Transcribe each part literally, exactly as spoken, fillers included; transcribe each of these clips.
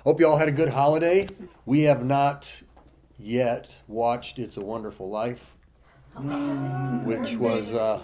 Hope you all had a good holiday. We have not yet watched It's a Wonderful Life, which was uh,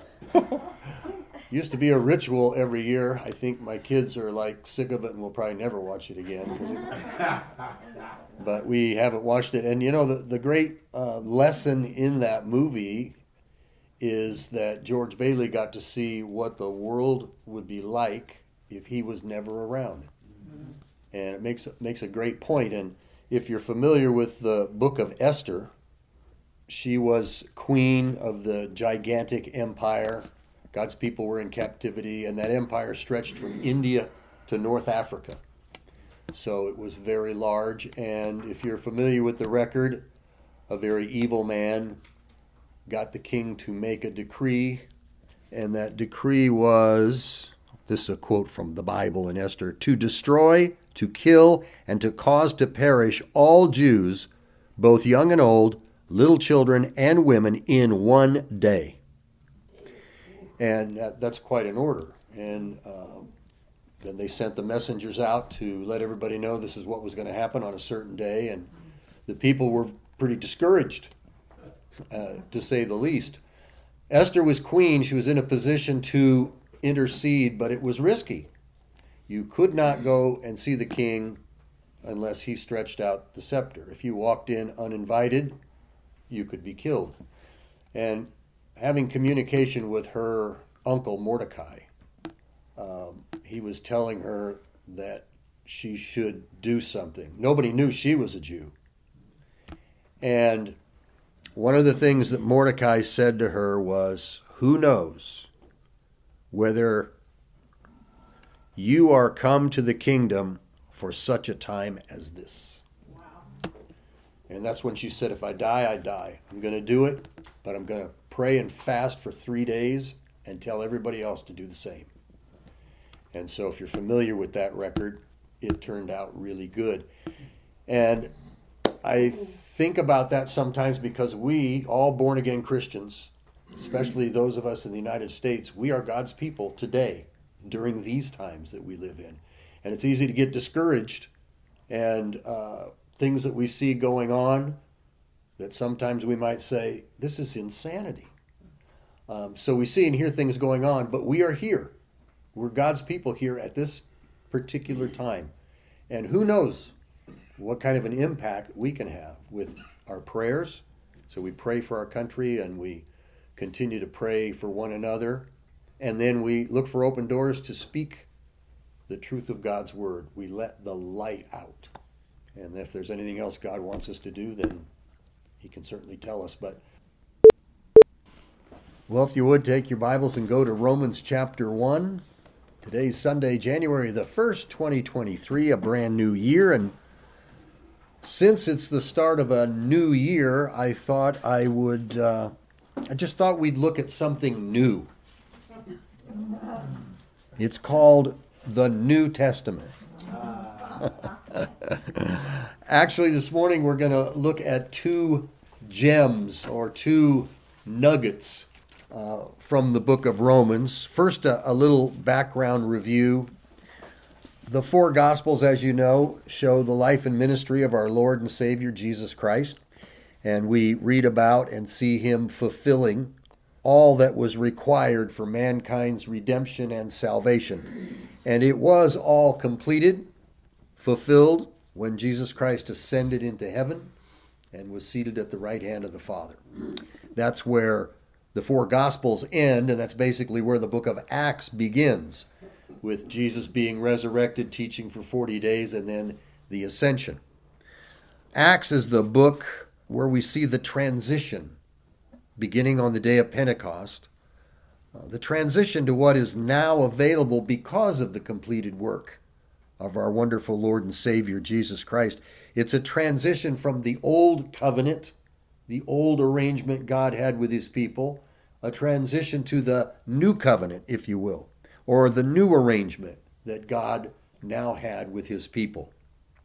used to be a ritual every year. I think my kids are like sick of it and will probably never watch it again. It, but we haven't watched it. And you know, the, the great uh, lesson in that movie is that George Bailey got to see what the world would be like if he was never around. And it makes makes a great point. And if you're familiar with the book of Esther, she was queen of the gigantic empire. God's people were in captivity, and that empire stretched from India to North Africa. So it was very large. And if you're familiar with the record, a very evil man got the king to make a decree, and that decree was, this is a quote from the Bible in Esther, to destroy, to kill, and to cause to perish all Jews, both young and old, little children and women, in one day. And that, that's quite an order. And uh, then they sent the messengers out to let everybody know this is what was going to happen on a certain day. And the people were pretty discouraged, uh, to say the least. Esther was queen. She was in a position to intercede, but it was risky. You could not go and see the king unless he stretched out the scepter. If you walked in uninvited, you could be killed. And having communication with her uncle Mordecai, um, he was telling her that she should do something. Nobody knew she was a Jew. And one of the things that Mordecai said to her was, who knows whether you are come to the kingdom for such a time as this. Wow. And that's when she said, if I die, I die. I'm going to do it, but I'm going to pray and fast for three days and tell everybody else to do the same. And so if you're familiar with that record, it turned out really good. And I think about that sometimes because we, all born-again Christians, especially those of us in the United States, we are God's people today during these times that we live in. And it's easy to get discouraged and uh, things that we see going on that sometimes we might say, this is insanity. Um, so we see and hear things going on, but we are here. We're God's people here at this particular time. And who knows what kind of an impact we can have with our prayers. So we pray for our country and we continue to pray for one another. And then we look for open doors to speak the truth of God's word. We let the light out. And if there's anything else God wants us to do, then he can certainly tell us. But well, if you would, take your Bibles and go to Romans chapter one. Today's Sunday, January the first, twenty twenty-three, a brand new year. And since it's the start of a new year, I thought I would, uh, I just thought we'd look at something new. It's called the New Testament. Actually, this morning we're going to look at two gems or two nuggets uh, from the book of Romans. First, a, a little background review. The four Gospels, as you know, show the life and ministry of our Lord and Savior, Jesus Christ. And we read about and see him fulfilling all that was required for mankind's redemption and salvation. And it was all completed, fulfilled, when Jesus Christ ascended into heaven and was seated at the right hand of the Father. That's where the four Gospels end, and that's basically where the book of Acts begins, with Jesus being resurrected, teaching for forty days, and then the ascension. Acts is the book where we see the transition beginning on the day of Pentecost, uh, the transition to what is now available because of the completed work of our wonderful Lord and Savior, Jesus Christ. It's a transition from the old covenant, the old arrangement God had with his people, a transition to the new covenant, if you will, or the new arrangement that God now had with his people.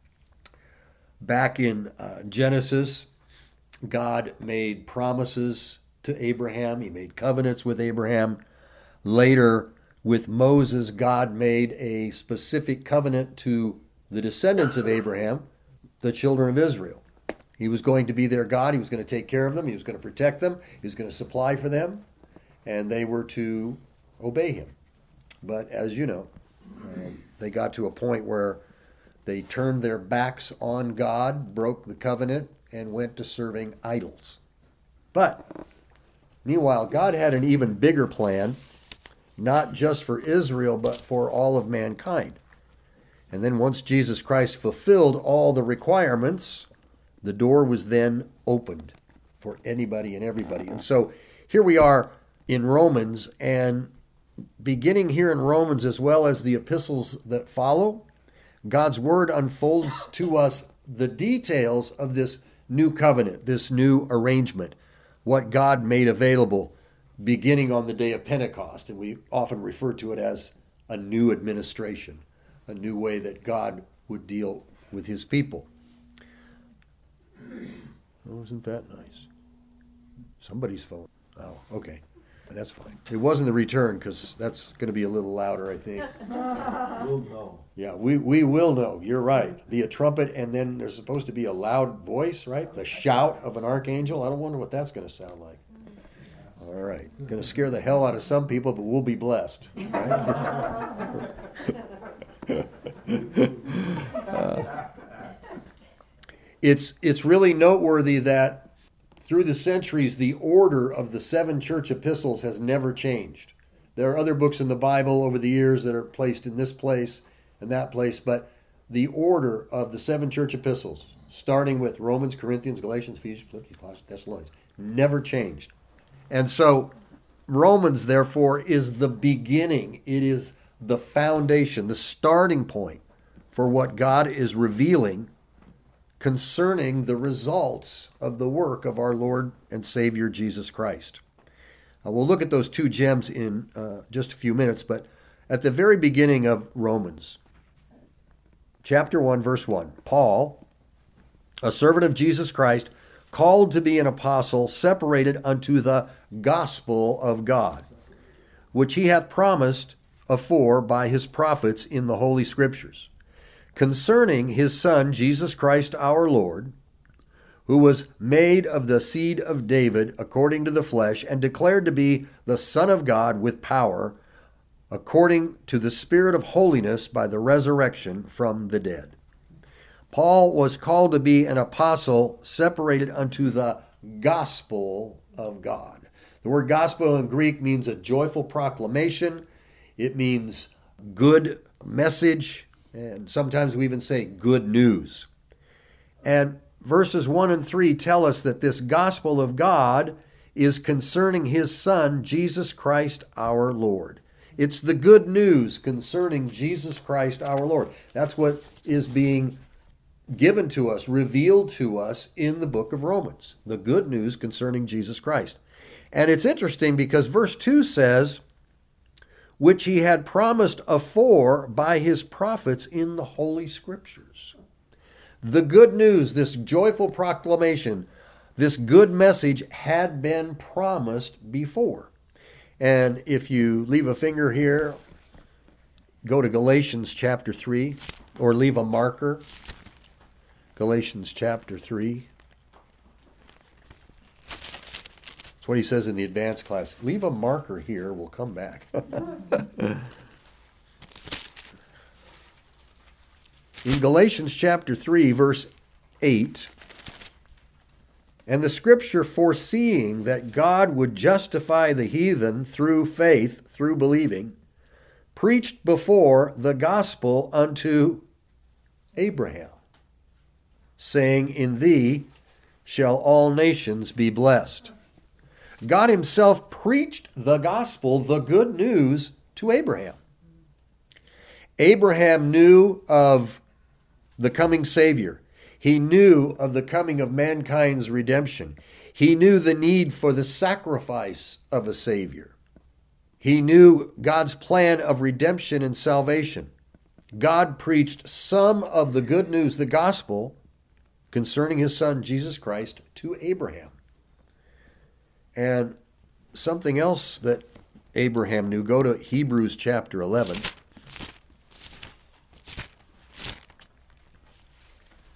Back in uh, Genesis, God made promises to Abraham. He made covenants with Abraham. Later, with Moses, God made a specific covenant to the descendants of Abraham, the children of Israel. He was going to be their God. He was going to take care of them. He was going to protect them. He was going to supply for them. And they were to obey him. But as you know, um, they got to a point where they turned their backs on God, broke the covenant, and went to serving idols. But meanwhile, God had an even bigger plan, not just for Israel, but for all of mankind. And then once Jesus Christ fulfilled all the requirements, the door was then opened for anybody and everybody. And so here we are in Romans, and beginning here in Romans as well as the epistles that follow, God's word unfolds to us the details of this new covenant, this new arrangement, what God made available beginning on the day of Pentecost. And we often refer to it as a new administration, a new way that God would deal with his people. Oh, isn't that nice? Somebody's phone. Oh, okay. That's fine. It wasn't the return, because that's going to be a little louder, I think. We'll know. Yeah, we, we will know. You're right. Be a trumpet, and then there's supposed to be a loud voice, right? The shout of an archangel. I don't wonder what that's going to sound like. All right. Going to scare the hell out of some people, but we'll be blessed. Right? uh, it's it's really noteworthy that through the centuries, the order of the seven church epistles has never changed. There are other books in the Bible over the years that are placed in this place and that place, but the order of the seven church epistles, starting with Romans, Corinthians, Galatians, Ephesians, Philippians, Colossians, Thessalonians, never changed. And so Romans, therefore, is the beginning. It is the foundation, the starting point for what God is revealing concerning the results of the work of our Lord and Savior Jesus Christ. Uh, we'll look at those two gems in uh, just a few minutes, but at the very beginning of Romans, chapter one, verse one, Paul, a servant of Jesus Christ, called to be an apostle, separated unto the gospel of God, which he hath promised afore by his prophets in the Holy Scriptures, concerning his Son, Jesus Christ our Lord, who was made of the seed of David according to the flesh, and declared to be the Son of God with power, according to the Spirit of holiness by the resurrection from the dead. Paul was called to be an apostle separated unto the gospel of God. The word gospel in Greek means a joyful proclamation. It means good message. And sometimes we even say good news. And verses one and three tell us that this gospel of God is concerning his Son, Jesus Christ our Lord. It's the good news concerning Jesus Christ our Lord. That's what is being given to us, revealed to us in the book of Romans. The good news concerning Jesus Christ. And it's interesting because verse two says, which he had promised afore by his prophets in the Holy Scriptures. The good news, this joyful proclamation, this good message had been promised before. And if you leave a finger here, go to Galatians chapter three, or leave a marker. Galatians chapter three. What he says in the advanced class, leave a marker here, we'll come back. In Galatians chapter three, verse eight, and the scripture foreseeing that God would justify the heathen through faith, through believing, preached before the gospel unto Abraham, saying, in thee shall all nations be blessed. God himself preached the gospel, the good news, to Abraham. Abraham knew of the coming Savior. He knew of the coming of mankind's redemption. He knew the need for the sacrifice of a Savior. He knew God's plan of redemption and salvation. God preached some of the good news, the gospel, concerning his Son, Jesus Christ, to Abraham. And something else that Abraham knew, go to Hebrews chapter eleven.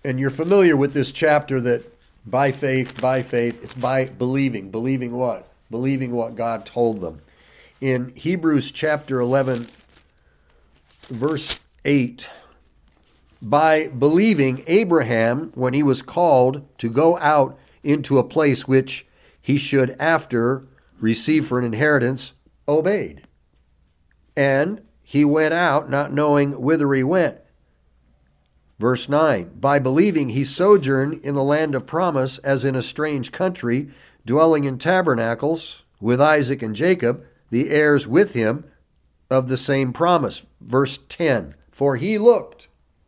And you're familiar with this chapter that by faith, by faith, it's by believing. Believing what? Believing what God told them. In Hebrews chapter eleven, verse eight, by believing Abraham, when he was called to go out into a place which he should after receive for an inheritance, obeyed. And he went out, not knowing whither he went. Verse nine, by believing he sojourned in the land of promise as in a strange country, dwelling in tabernacles with Isaac and Jacob, the heirs with him of the same promise. Verse ten, for he looked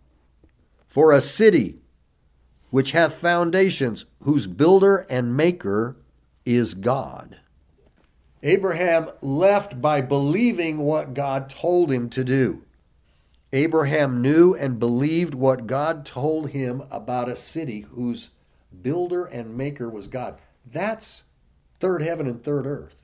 for a city which hath foundations, whose builder and maker is God. Abraham left by believing what God told him to do. Abraham knew and believed what God told him about a city whose builder and maker was God. That's third heaven and third earth.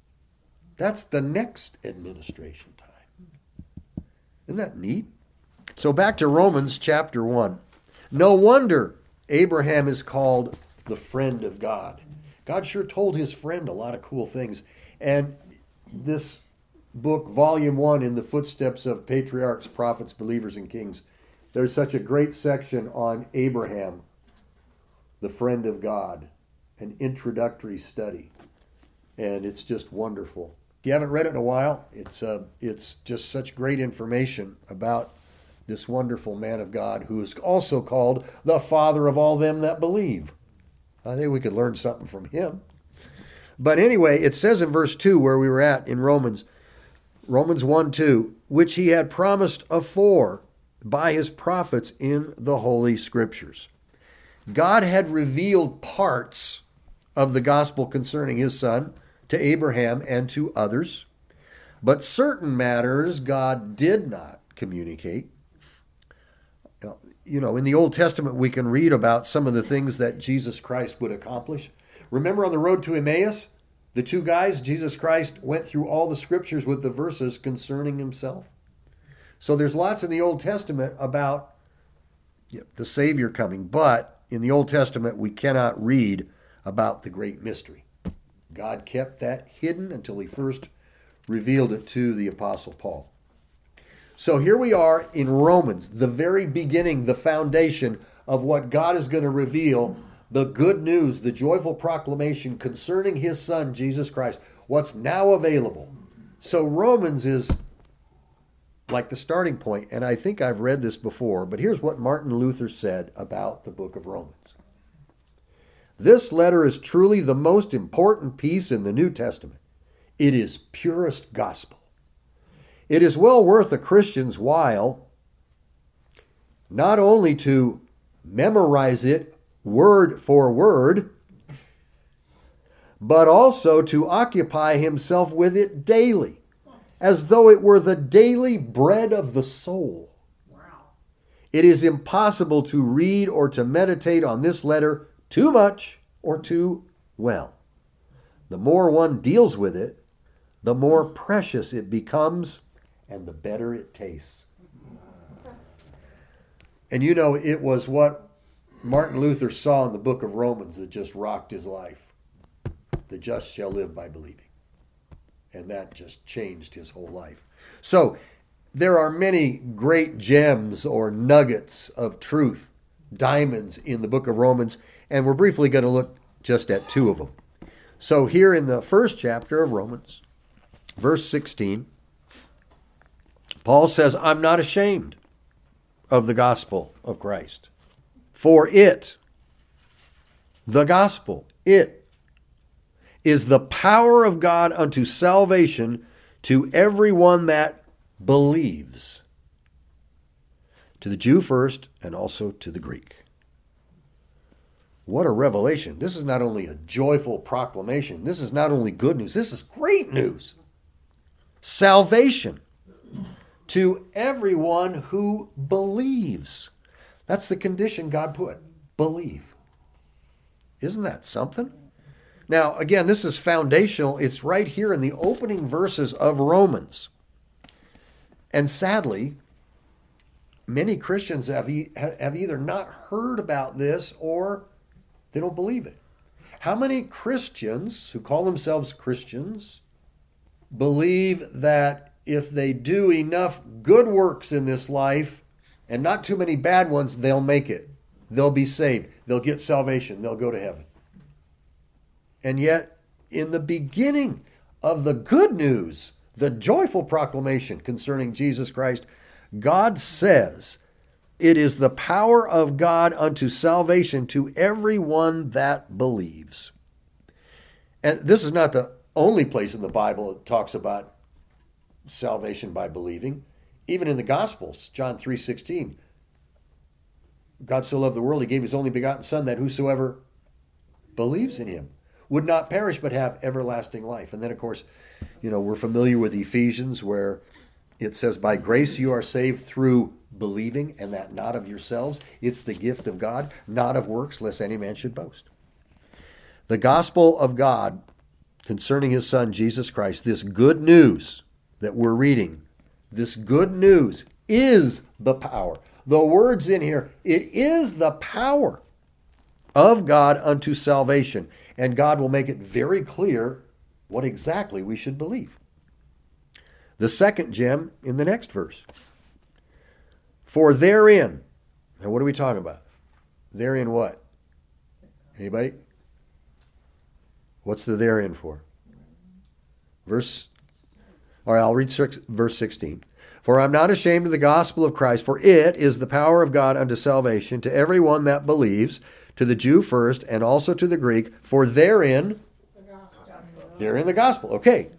That's the next administration time. Isn't that neat? So back to Romans chapter one. No wonder Abraham is called the friend of God. God sure told his friend a lot of cool things. And this book, volume one, In the Footsteps of Patriarchs, Prophets, Believers, and Kings, there's such a great section on Abraham, the friend of God, an introductory study. And it's just wonderful. If you haven't read it in a while, it's uh, it's just such great information about this wonderful man of God who is also called the Father of all them that believe. I think we could learn something from him. But anyway, it says in verse two, where we were at in Romans, Romans one two, which he had promised afore by his prophets in the Holy Scriptures. God had revealed parts of the gospel concerning his son to Abraham and to others, but certain matters God did not communicate. You know, in the Old Testament, we can read about some of the things that Jesus Christ would accomplish. Remember on the road to Emmaus, the two guys, Jesus Christ went through all the scriptures with the verses concerning himself. So there's lots in the Old Testament about you know, the Savior coming, but in the Old Testament, we cannot read about the great mystery. God kept that hidden until he first revealed it to the Apostle Paul. So here we are in Romans, the very beginning, the foundation of what God is going to reveal, the good news, the joyful proclamation concerning his son, Jesus Christ, what's now available. So Romans is like the starting point, and I think I've read this before, but here's what Martin Luther said about the book of Romans. This letter is truly the most important piece in the New Testament. It is purest gospel. It is well worth a Christian's while not only to memorize it word for word, but also to occupy himself with it daily, as though it were the daily bread of the soul. Wow. It is impossible to read or to meditate on this letter too much or too well. The more one deals with it, the more precious it becomes and the better it tastes. And you know, it was what Martin Luther saw in the book of Romans that just rocked his life. The just shall live by believing. And that just changed his whole life. So, there are many great gems or nuggets of truth, diamonds in the book of Romans, and we're briefly going to look just at two of them. So here in the first chapter of Romans, verse sixteen, Paul says, I'm not ashamed of the gospel of Christ. For it, the gospel, it is the power of God unto salvation to everyone that believes. To the Jew first, and also to the Greek. What a revelation. This is not only a joyful proclamation. This is not only good news. This is great news. Salvation to everyone who believes. That's the condition God put. Believe. Isn't that something? Now, again, this is foundational. It's right here in the opening verses of Romans. And sadly, many Christians have, e- have either not heard about this or they don't believe it. How many Christians who call themselves Christians believe that if they do enough good works in this life and not too many bad ones, they'll make it? They'll be saved. They'll get salvation. They'll go to heaven. And yet, in the beginning of the good news, the joyful proclamation concerning Jesus Christ, God says, it is the power of God unto salvation to everyone that believes. And this is not the only place in the Bible that talks about salvation by believing. Even in the Gospels, John three sixteen, God so loved the world, he gave his only begotten Son, that whosoever believes in him would not perish but have everlasting life. And then, of course, you know, we're familiar with Ephesians, where it says, by grace you are saved through believing, and that not of yourselves. It's the gift of God, not of works, lest any man should boast. The gospel of God concerning his Son, Jesus Christ, this good news that we're reading, this good news is the power. The words in here, it is the power of God unto salvation. And God will make it very clear what exactly we should believe. The second gem in the next verse. For therein, now what are we talking about? Therein what? Anybody? What's the therein for? Verse, all right, I'll read six, verse sixteen. For I'm not ashamed of the gospel of Christ, for it is the power of God unto salvation to everyone that believes, to the Jew first, and also to the Greek. For therein, therein the gospel, okay,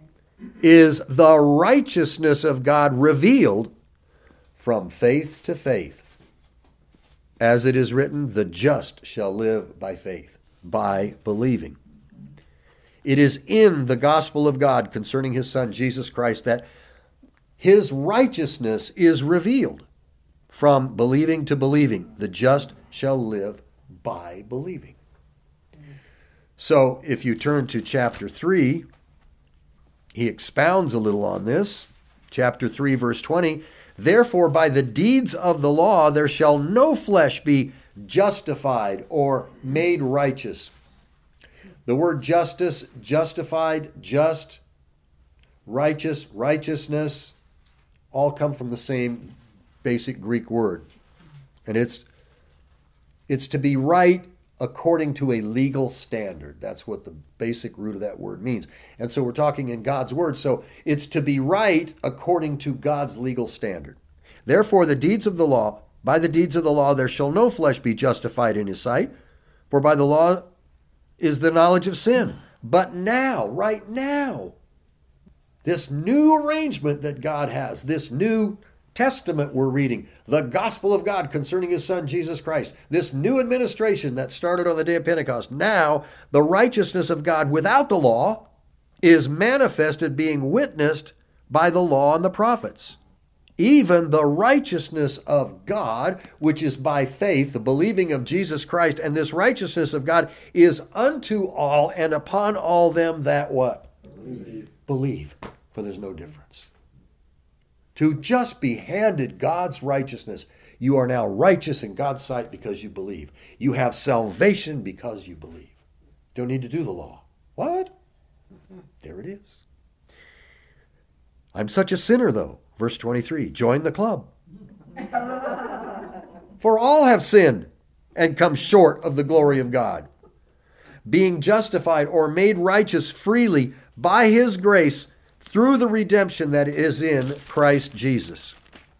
is the righteousness of God revealed from faith to faith. As it is written, the just shall live by faith, by believing. It is in the gospel of God concerning his Son, Jesus Christ, that his righteousness is revealed from believing to believing. The just shall live by believing. So if you turn to chapter three, he expounds a little on this. Chapter three, verse twenty, therefore by the deeds of the law there shall no flesh be justified or made righteous. The word justice, justified, just, righteous, righteousness, all come from the same basic Greek word. And it's it's to be right according to a legal standard. That's what the basic root of that word means. And so we're talking in God's word. So it's to be right according to God's legal standard. Therefore, the deeds of the law, by the deeds of the law, there shall no flesh be justified in his sight. For by the law is the knowledge of sin. But now, right now, this new arrangement that God has, this new testament we're reading, the gospel of God concerning his Son, Jesus Christ, this new administration that started on the day of Pentecost, now the righteousness of God without the law is manifested, being witnessed by the law and the prophets. Even the righteousness of God, which is by faith, the believing of Jesus Christ, and this righteousness of God is unto all and upon all them that what? Believe. Believe, for there's no difference. To just be handed God's righteousness, you are now righteous in God's sight because you believe. You have salvation because you believe. Don't need to do the law. What? There it is. I'm such a sinner, though. Verse twenty-three, join the club. For all have sinned and come short of the glory of God, being justified or made righteous freely by his grace through the redemption that is in Christ Jesus,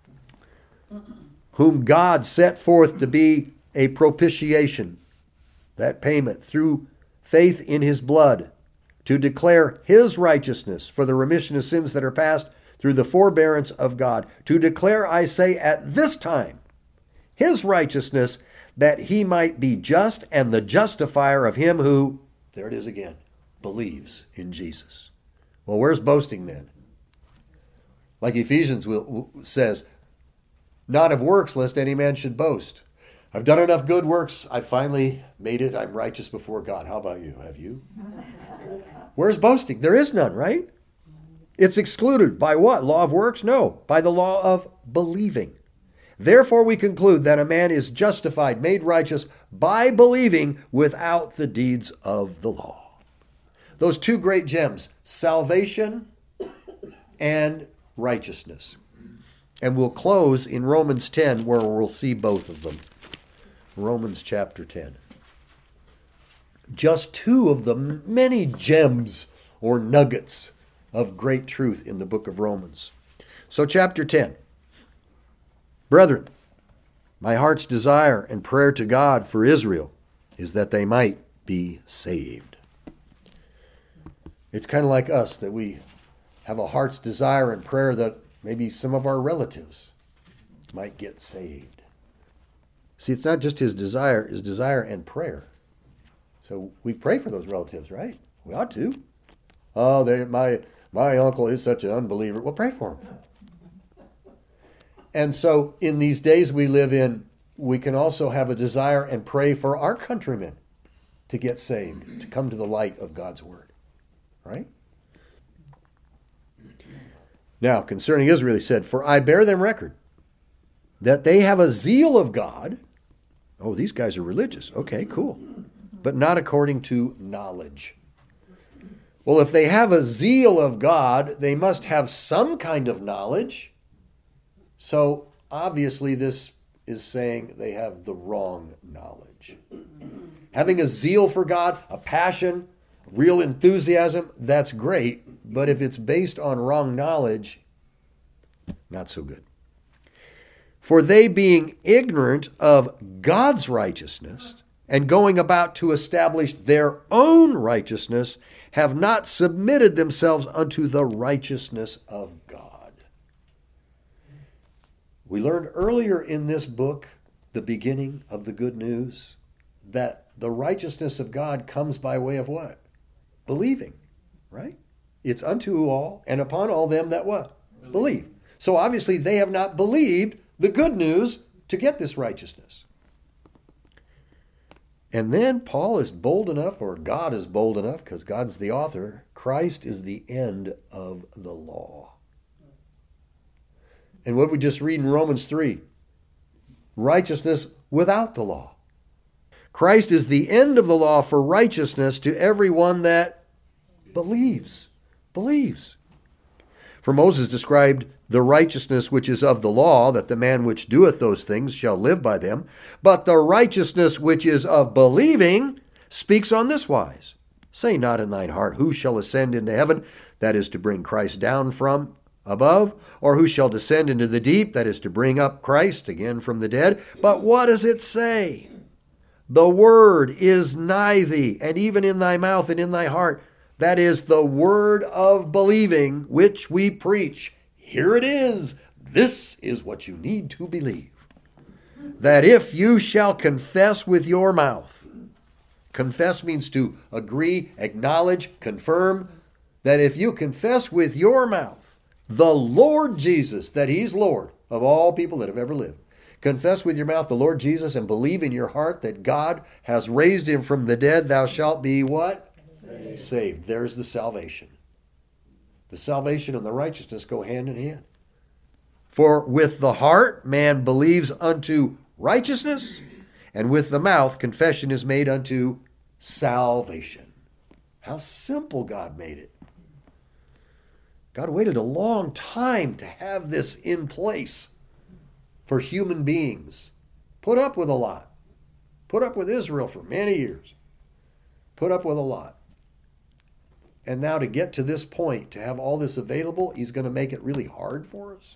whom God set forth to be a propitiation, that payment, through faith in his blood, to declare his righteousness for the remission of sins that are past through the forbearance of God. To declare, I say, at this time, his righteousness, that he might be just and the justifier of him who, there it is again, believes in Jesus. Well, where's boasting then? Like Ephesians will, says, not of works, lest any man should boast. I've done enough good works. I finally made it. I'm righteous before God. How about you? Have you? Where's boasting? There is none, right? It's excluded by what? Law of works? No, by the law of believing. Therefore we conclude that a man is justified, made righteous, by believing without the deeds of the law. Those two great gems, salvation and righteousness. And we'll close in Romans ten, where we'll see both of them. Romans chapter ten. Just two of the many gems or nuggets of great truth in the book of Romans. So chapter ten. Brethren, my heart's desire and prayer to God for Israel is that they might be saved. It's kind of like us, that we have a heart's desire and prayer that maybe some of our relatives might get saved. See, it's not just his desire, his desire and prayer. So we pray for those relatives, right? We ought to. Oh, they, my my uncle is such an unbeliever. Well, pray for him. And so in these days we live in, we can also have a desire and pray for our countrymen to get saved, to come to the light of God's word. Right? Now, concerning Israel, he said, for I bear them record that they have a zeal of God. Oh, these guys are religious. Okay, cool. But not according to knowledge. Well, if they have a zeal of God, they must have some kind of knowledge. So, obviously, this is saying they have the wrong knowledge. Having a zeal for God, a passion, real enthusiasm, that's great. But if it's based on wrong knowledge, not so good. For they, being ignorant of God's righteousness and going about to establish their own righteousness, have not submitted themselves unto the righteousness of God. We learned earlier in this book, the beginning of the good news, that the righteousness of God comes by way of what? Believing, right? It's unto all and upon all them that what? Believe. Believe. So obviously they have not believed the good news to get this righteousness. And then Paul is bold enough, or God is bold enough, because God's the author, Christ is the end of the law. And what we just read in Romans three, righteousness without the law. Christ is the end of the law for righteousness to everyone that believes. Believes. For Moses described the righteousness which is of the law, that the man which doeth those things shall live by them. But the righteousness which is of believing speaks on this wise. Say not in thine heart, who shall ascend into heaven? That is to bring Christ down from above. Or who shall descend into the deep? That is to bring up Christ again from the dead. But what does it say? The word is nigh thee, and even in thy mouth and in thy heart. That is the word of believing, which we preach. Here it is. This is what you need to believe. That if you shall confess with your mouth, confess means to agree, acknowledge, confirm, that if you confess with your mouth the Lord Jesus, that he's Lord of all people that have ever lived, confess with your mouth the Lord Jesus and believe in your heart that God has raised him from the dead, thou shalt be what? Saved. Saved. There's the salvation. The salvation and the righteousness go hand in hand. For with the heart man believes unto righteousness, and with the mouth confession is made unto salvation. How simple God made it. God waited a long time to have this in place for human beings. Put up with a lot. Put up with Israel for many years. Put up with a lot. And now to get to this point, to have all this available, he's going to make it really hard for us.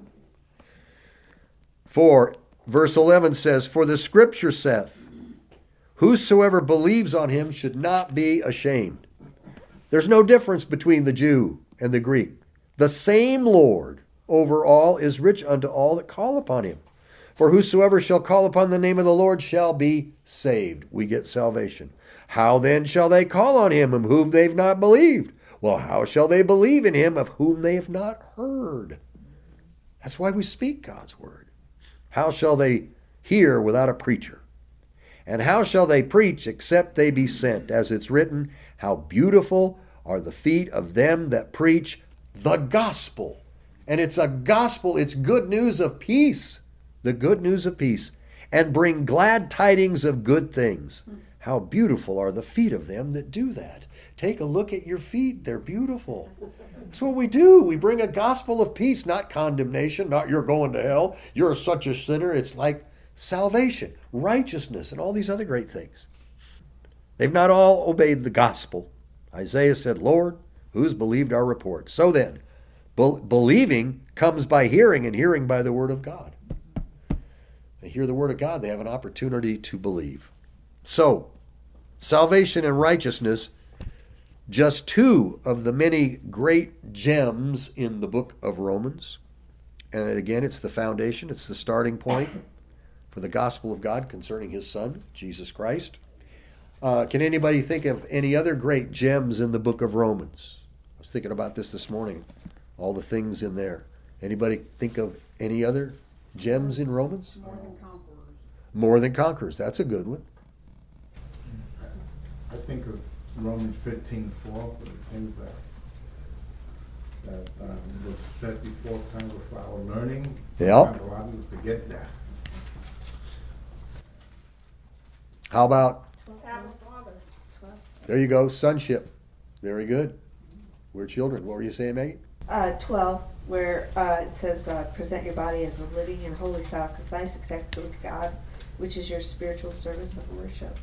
For, verse eleven says, for the scripture saith, whosoever believes on him should not be ashamed. There's no difference between the Jew and the Greek. The same Lord over all is rich unto all that call upon him. For whosoever shall call upon the name of the Lord shall be saved. We get salvation. How then shall they call on him of whom they've not believed? Well, how shall they believe in him of whom they have not heard? That's why we speak God's word. How shall they hear without a preacher? And how shall they preach except they be sent? As it's written, how beautiful are the feet of them that preach the gospel. And it's a gospel, it's good news of peace the good news of peace, and bring glad tidings of good things. How beautiful are the feet of them that do that. Take a look at your feet. They're beautiful. That's what we do. We bring a gospel of peace, not condemnation, not you're going to hell, you're such a sinner. It's like salvation, righteousness, and all these other great things. They've not all obeyed the gospel. Isaiah said, Lord, who's believed our report? So then, be- believing comes by hearing, and hearing by the word of God. They hear the word of God, they have an opportunity to believe. So, salvation and righteousness, just two of the many great gems in the book of Romans. And again, it's the foundation, it's the starting point for the gospel of God concerning his Son, Jesus Christ. Uh, can anybody think of any other great gems in the book of Romans? I was thinking about this this morning, all the things in there. Anybody think of any other gems in Romans? More than conquerors. More than conquerors. That's a good one. I think of Romans fifteen four, the things that that um, was set before time for our learning. Yeah. And a lot of us forget that. How about, Abba Father. there you go, sonship. Very good. We're children. What were you saying, Maggie? Uh, twelve, where uh, it says, uh, present your body as a living and holy sacrifice acceptable to God, which is your spiritual service of worship.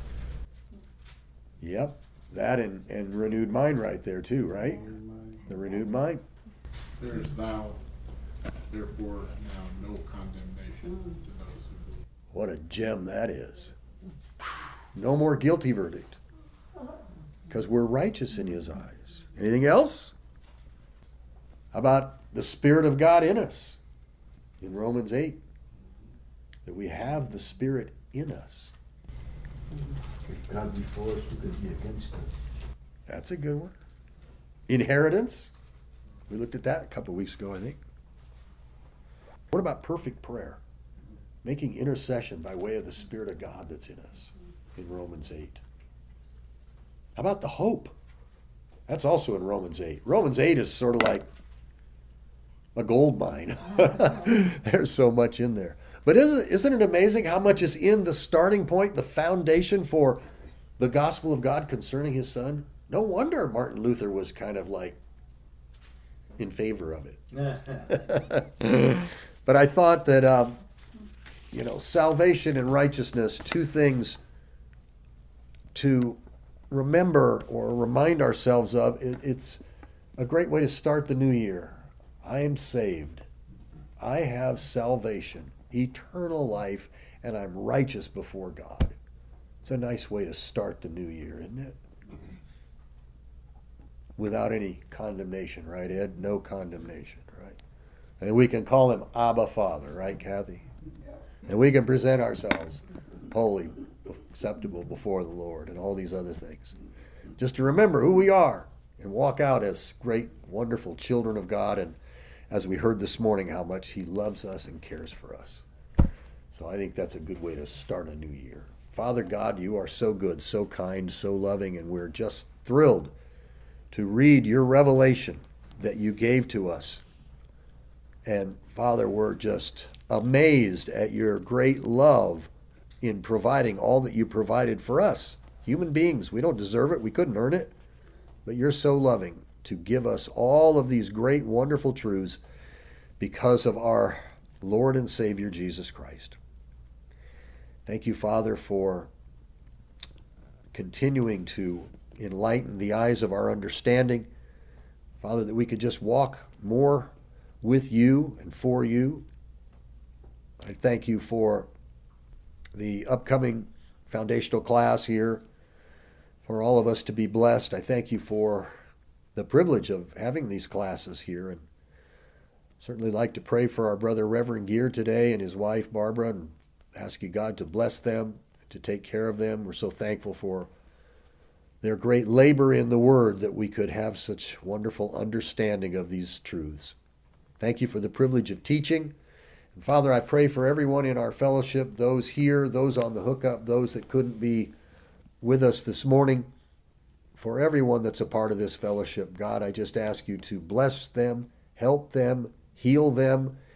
Yep. That and, and renewed mind right there too, right? The renewed mind. There is now, therefore, now no condemnation to those who believe. What a gem that is. No more guilty verdict. Because we're righteous in his eyes. Anything else? How about the Spirit of God in us? In Romans eight. That we have the Spirit in us. If God be for us, who could be against us? That's a good one. Inheritance. We looked at that a couple of weeks ago, I think. What about perfect prayer? Making intercession by way of the Spirit of God that's in us in Romans eight. How about the hope? That's also in Romans eight. Romans eight is sort of like a gold mine. There's so much in there. But isn't, isn't it amazing how much is in the starting point, the foundation for the gospel of God concerning his Son? No wonder Martin Luther was kind of like in favor of it. But I thought that, um, you know, salvation and righteousness, two things to remember or remind ourselves of. It, it's a great way to start the new year. I am saved. I have salvation, eternal life, and I'm righteous before God. It's a nice way to start the new year, isn't it? Without any condemnation, right, Ed? No condemnation, right? And we can call him Abba Father, right, Kathy? And we can present ourselves holy, acceptable before the Lord, and all these other things. Just to remember who we are and walk out as great, wonderful children of God, and as we heard this morning, how much he loves us and cares for us. So I think that's a good way to start a new year. Father God, you are so good, so kind, so loving, and we're just thrilled to read your revelation that you gave to us. And Father, we're just amazed at your great love in providing all that you provided for us. Human beings, we don't deserve it, we couldn't earn it, but you're so loving to give us all of these great, wonderful truths because of our Lord and Savior, Jesus Christ. Thank you, Father, for continuing to enlighten the eyes of our understanding. Father, that we could just walk more with you and for you. I thank you for the upcoming foundational class here, for all of us to be blessed. I thank you for the privilege of having these classes here, and certainly like to pray for our brother Reverend Gear today and his wife Barbara, and ask you, God, to bless them, to take care of them. We're so thankful for their great labor in the Word that we could have such wonderful understanding of these truths. Thank you for the privilege of teaching. And Father, I pray for everyone in our fellowship, those here, those on the hookup, those that couldn't be with us this morning. For everyone that's a part of this fellowship, God, I just ask you to bless them, help them, heal them.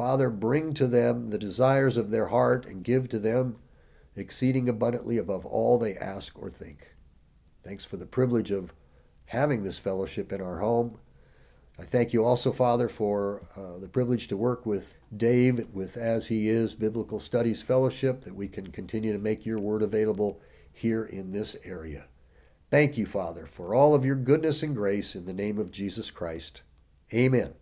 Father, bring to them the desires of their heart and give to them exceeding abundantly above all they ask or think. Thanks for the privilege of having this fellowship in our home. I thank you also, Father, for uh, the privilege to work with Dave with As He Is Biblical Studies Fellowship, that we can continue to make your word available here in this area. Thank you, Father, for all of your goodness and grace in the name of Jesus Christ. Amen.